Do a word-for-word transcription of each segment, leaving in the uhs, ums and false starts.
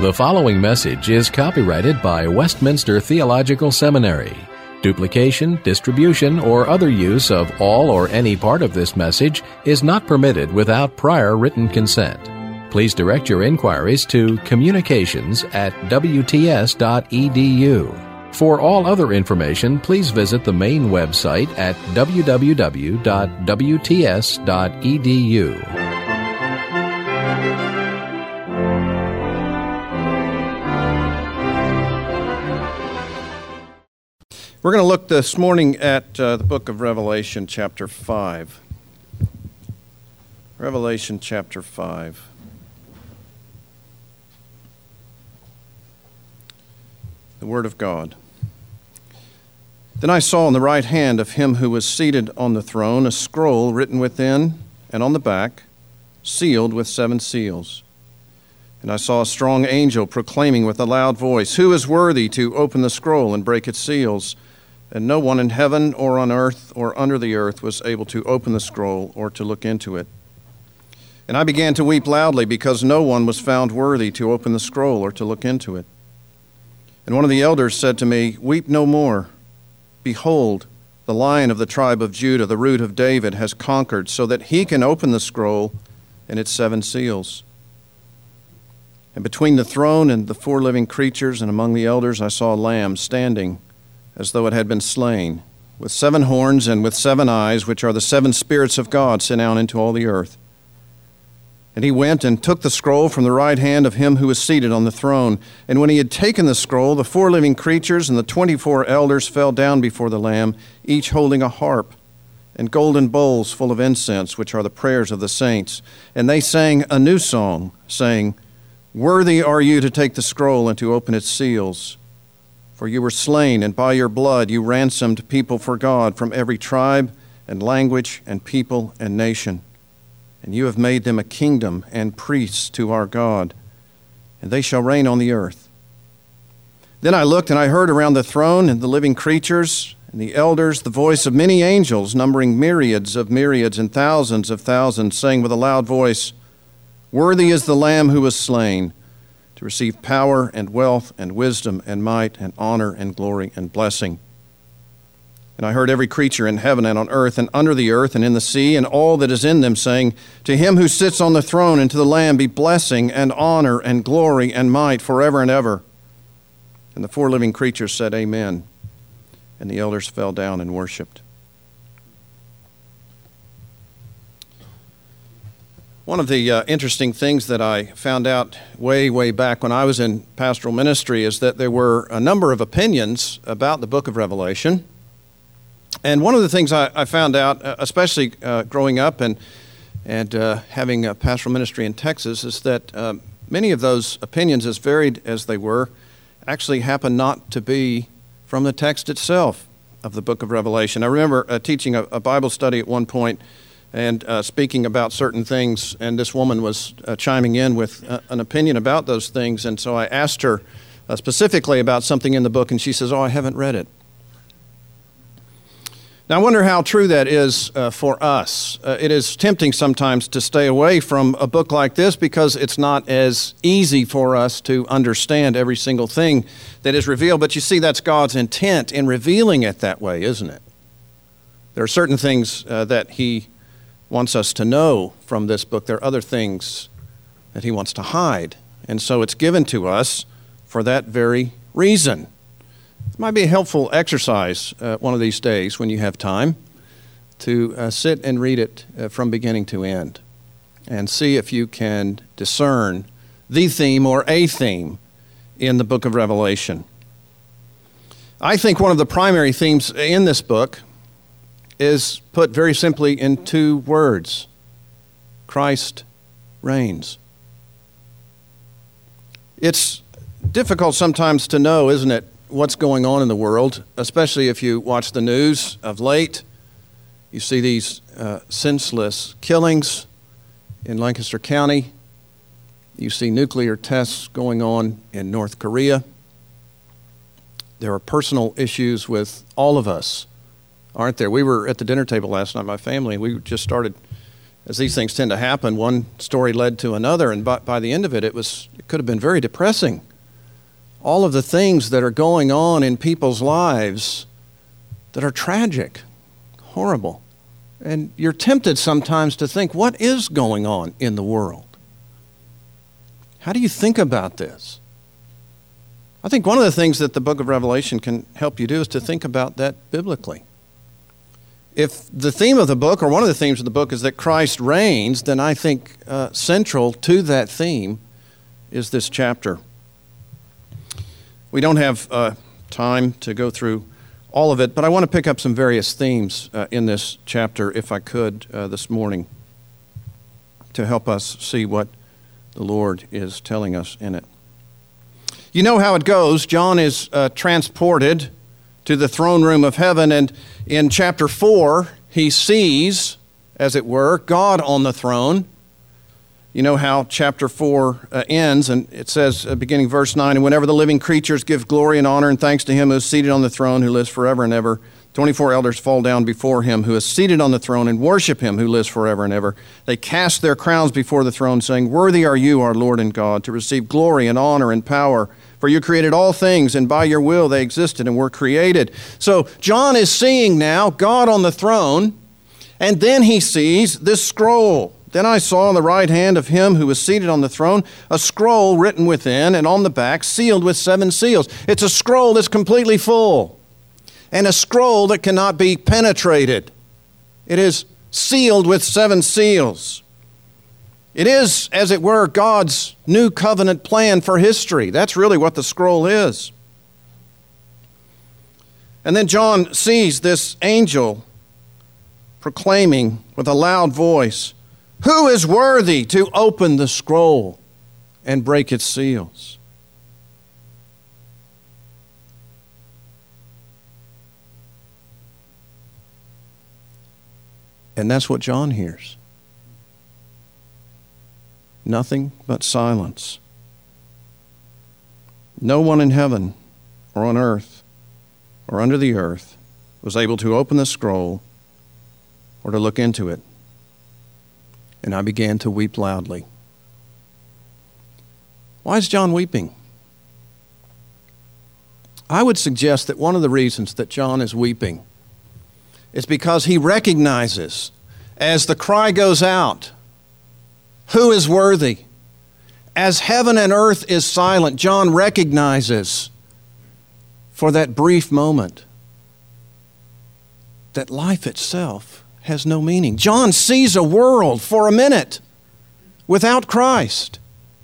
The following message is copyrighted by Westminster Theological Seminary. Duplication, distribution, or other use of all or any part of this message is not permitted without prior written consent. Please direct your inquiries to communications at w t s dot e d u. For all other information, please visit the main website at w w w dot w t s dot e d u. We're going to look this morning at uh, the book of Revelation, chapter five. Revelation, chapter five. The Word of God. Then I saw in the right hand of him who was seated on the throne a scroll written within and on the back, sealed with seven seals. And I saw a strong angel proclaiming with a loud voice, "Who is worthy to open the scroll and break its seals?" And no one in heaven or on earth or under the earth was able to open the scroll or to look into it. And I began to weep loudly because no one was found worthy to open the scroll or to look into it. And one of the elders said to me, "Weep no more. Behold, the Lion of the tribe of Judah, the Root of David, has conquered so that he can open the scroll and its seven seals." And between the throne and the four living creatures and among the elders I saw a lamb standing as though it had been slain, with seven horns and with seven eyes, which are the seven spirits of God sent out into all the earth. And he went and took the scroll from the right hand of him who was seated on the throne. And when he had taken the scroll, the four living creatures and the twenty-four elders fell down before the Lamb, each holding a harp and golden bowls full of incense, which are the prayers of the saints. And they sang a new song, saying, "Worthy are you to take the scroll and to open its seals. For you were slain, and by your blood you ransomed people for God from every tribe and language and people and nation. And you have made them a kingdom and priests to our God, and they shall reign on the earth." Then I looked, and I heard around the throne and the living creatures and the elders the voice of many angels, numbering myriads of myriads and thousands of thousands, saying with a loud voice, "Worthy is the Lamb who was slain, to receive power and wealth and wisdom and might and honor and glory and blessing." And I heard every creature in heaven and on earth and under the earth and in the sea and all that is in them saying, "To him who sits on the throne and to the Lamb be blessing and honor and glory and might forever and ever." And the four living creatures said, "Amen." And the elders fell down and worshipped. One of the uh, interesting things that I found out way, way back when I was in pastoral ministry is that there were a number of opinions about the book of Revelation. And one of the things I, I found out, uh, especially uh, growing up and, and uh, having a pastoral ministry in Texas, is that uh, many of those opinions, as varied as they were, actually happen not to be from the text itself of the book of Revelation. I remember uh, teaching a, a Bible study at one point and uh, speaking about certain things, and this woman was uh, chiming in with uh, an opinion about those things, and so I asked her uh, specifically about something in the book, and she says, "Oh, I haven't read it." Now, I wonder how true that is uh, for us. Uh, it is tempting sometimes to stay away from a book like this because it's not as easy for us to understand every single thing that is revealed, but you see, that's God's intent in revealing it that way, isn't it? There are certain things uh, that He wants us to know from this book. There are other things that He wants to hide. And so it's given to us for that very reason. It might be a helpful exercise uh, one of these days when you have time to uh, sit and read it uh, from beginning to end and see if you can discern the theme or a theme in the book of Revelation. I think one of the primary themes in this book is put very simply in two words: Christ reigns. It's difficult sometimes to know, isn't it, what's going on in the world, especially if you watch the news of late. You see these uh, senseless killings in Lancaster County. You see nuclear tests going on in North Korea. There are personal issues with all of us, aren't there? We were at the dinner table last night, my family, and we just started, as these things tend to happen, one story led to another, and by, by the end of it, it was could have been very depressing. All of the things that are going on in people's lives that are tragic, horrible. And you're tempted sometimes to think, what is going on in the world? How do you think about this? I think one of the things that the book of Revelation can help you do is to think about that biblically. If the theme of the book, or one of the themes of the book, is that Christ reigns, then I think uh, central to that theme is this chapter. We don't have uh, time to go through all of it, but I want to pick up some various themes uh, in this chapter, if I could, uh, this morning, to help us see what the Lord is telling us in it. You know how it goes. John is uh, transported to the throne room of heaven, and in chapter four, he sees, as it were, God on the throne. You know how chapter four uh, ends, and it says, uh, beginning verse nine, and whenever the living creatures give glory and honor and thanks to him who is seated on the throne, who lives forever and ever, twenty-four elders fall down before him who is seated on the throne and worship him who lives forever and ever. They cast their crowns before the throne, saying, worthy are you, our Lord and God, to receive glory and honor and power. For you created all things, and by your will they existed and were created. So John is seeing now God on the throne, and then he sees this scroll. Then I saw on the right hand of him who was seated on the throne a scroll written within and on the back, sealed with seven seals. It's a scroll that's completely full, and a scroll that cannot be penetrated. It is sealed with seven seals. It is, as it were, God's new covenant plan for history. That's really what the scroll is. And then John sees this angel proclaiming with a loud voice, who is worthy to open the scroll and break its seals? And that's what John hears. Nothing but silence. No one in heaven or on earth or under the earth was able to open the scroll or to look into it. And I began to weep loudly. Why is John weeping? I would suggest that one of the reasons that John is weeping is because he recognizes, as the cry goes out, who is worthy? As heaven and earth is silent, John recognizes for that brief moment that life itself has no meaning. John sees a world for a minute without Christ.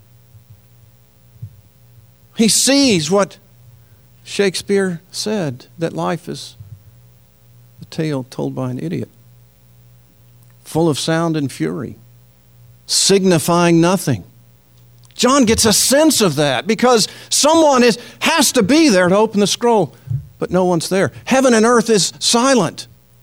He sees what Shakespeare said, that life is a tale told by an idiot, full of sound and fury, signifying nothing. John gets a sense of that because someone is, has to be there to open the scroll, but no one's there. Heaven and earth is silent.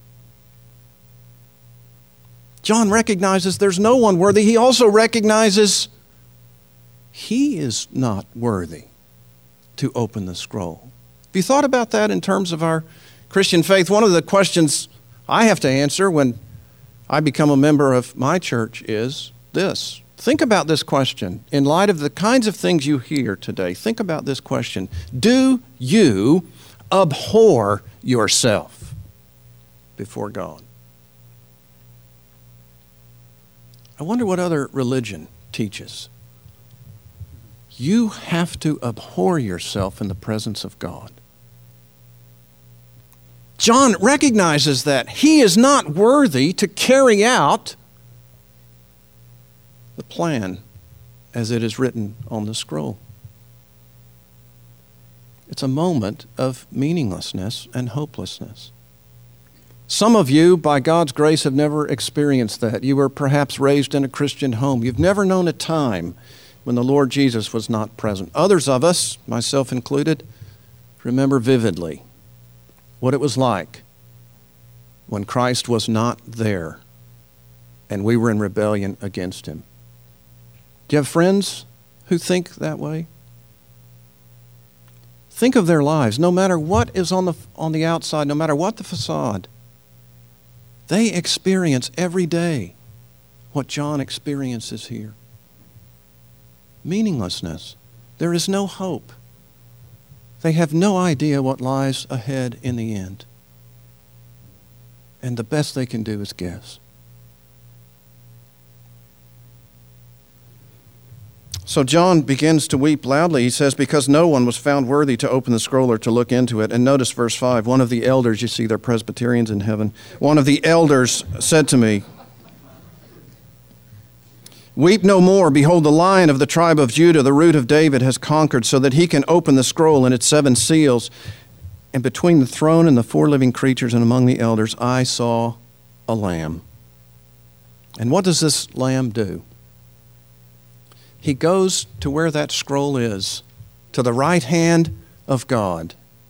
John recognizes there's no one worthy. He also recognizes he is not worthy to open the scroll. Have you thought about that in terms of our Christian faith? One of the questions I have to answer when I become a member of my church is this. Think about this question. In light of the kinds of things you hear today, think about this question. Do you abhor yourself before God? I wonder what other religion teaches. You have to abhor yourself in the presence of God. John recognizes that he is not worthy to carry out the plan as it is written on the scroll. It's a moment of meaninglessness and hopelessness. Some of you, by God's grace, have never experienced that. You were perhaps raised in a Christian home. You've never known a time when the Lord Jesus was not present. Others of us, myself included, remember vividly what it was like when Christ was not there and we were in rebellion against him. Do you have friends who think that way? Think of their lives. No matter what is on the, on the outside, no matter what the facade, they experience every day what John experiences here. meaninglessness. There is no hope. They have no idea what lies ahead in the end. And the best they can do is guess. So John begins to weep loudly. He says, because no one was found worthy to open the scroll or to look into it. And notice verse five, one of the elders, you see they're Presbyterians in heaven, one of the elders said to me, weep no more. Behold, the Lion of the tribe of Judah, the Root of David, has conquered so that he can open the scroll and its seven seals. And between the throne and the four living creatures and among the elders, I saw a lamb. And what does this lamb do? He goes to where that scroll is, to the right hand of God.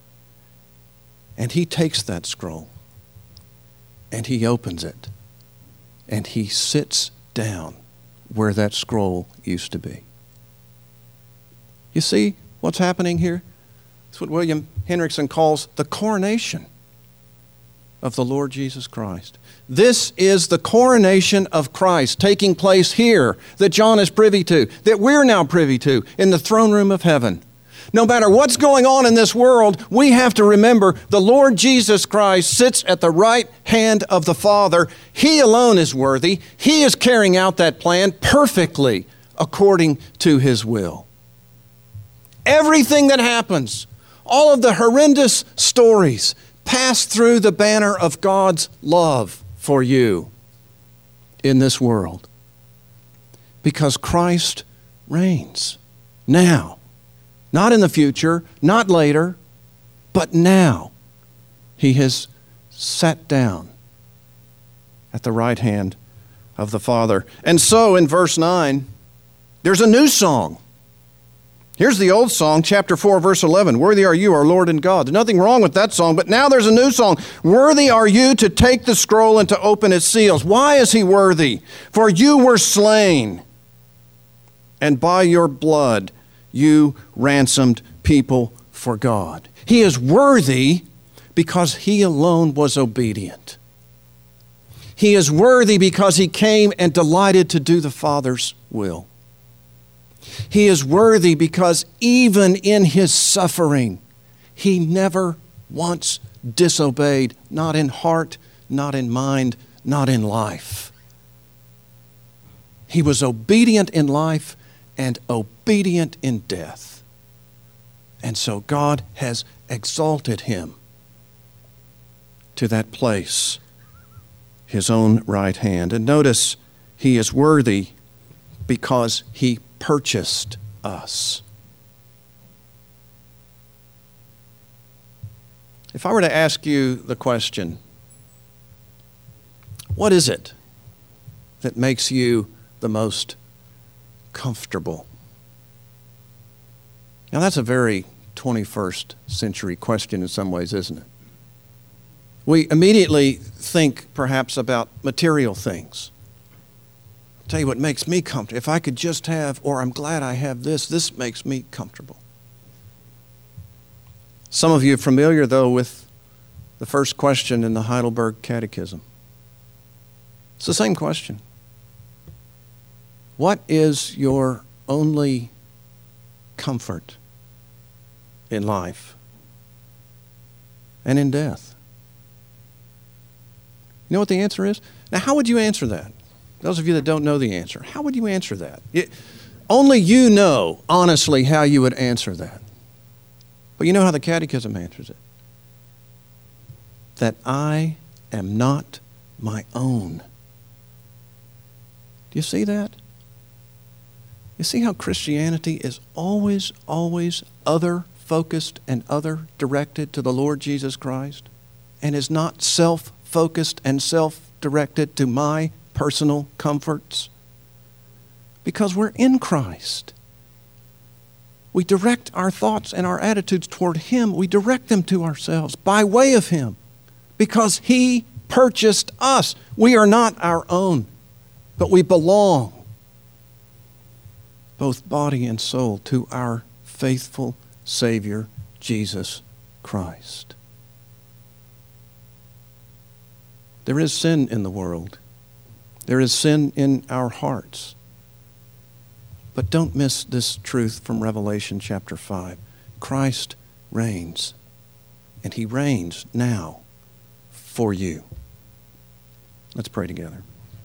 And he takes that scroll and he opens it. And he sits down where that scroll used to be. You see what's happening here? It's what William Hendrickson calls the coronation of the Lord Jesus Christ. This is the coronation of Christ taking place here that John is privy to, that we're now privy to in the throne room of heaven. No matter what's going on in this world, we have to remember the Lord Jesus Christ sits at the right hand of the Father. He alone is worthy. He is carrying out that plan perfectly according to His will. Everything that happens, all of the horrendous stories, pass through the banner of God's love for you in this world. Because Christ reigns now. Not in the future, not later, but now. He has sat down at the right hand of the Father. And so in verse nine, there's a new song. Here's the old song, chapter four, verse eleven. Worthy are you, our Lord and God. There's nothing wrong with that song, but now there's a new song. Worthy are you to take the scroll and to open its seals. Why is He worthy? For you were slain, and by your blood you ransomed people for God. He is worthy because He alone was obedient. He is worthy because He came and delighted to do the Father's will. He is worthy because even in His suffering, He never once disobeyed, not in heart, not in mind, not in life. He was obedient in life and obedient in death. And so God has exalted Him to that place, His own right hand. And notice, He is worthy because He purchased us. If I were to ask you the question, what is it that makes you the most comfortable? Now that's a very twenty-first century question in some ways, isn't it? We immediately think perhaps about material things. I'll tell you what makes me comfortable. If I could just have, or I'm glad I have this, this makes me comfortable. Some of you are familiar, though, with the first question in the Heidelberg Catechism. It's the same question. What is your only comfort in life and in death? You know what the answer is? Now, how would you answer that? Those of you that don't know the answer, how would you answer that? It, only you know, honestly, how you would answer that. But you know how the Catechism answers it. That I am not my own. Do you see that? You see how Christianity is always, always other-focused and other-directed to the Lord Jesus Christ, and is not self-focused and self-directed to my personal comforts? Because we're in Christ. We direct our thoughts and our attitudes toward Him. We direct them to ourselves by way of Him, because He purchased us. We are not our own, but we belong, both body and soul, to our faithful Savior, Jesus Christ. There is sin in the world. There is sin in our hearts. But don't miss this truth from Revelation chapter five. Christ reigns, and he reigns now for you. Let's pray together.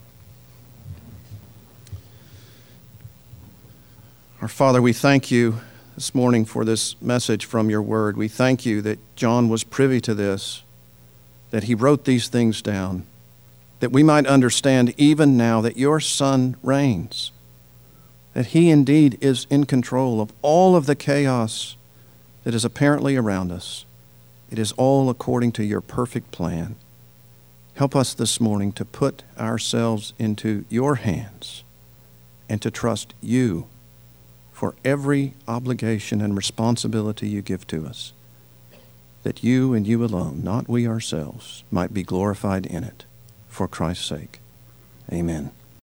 Our Father, we thank you this morning for this message from your word. We thank you that John was privy to this, that he wrote these things down, that we might understand even now that your Son reigns, that he indeed is in control of all of the chaos that is apparently around us. It is all according to your perfect plan. Help us this morning to put ourselves into your hands and to trust you for every obligation and responsibility you give to us, that you and you alone, not we ourselves, might be glorified in it for Christ's sake. Amen.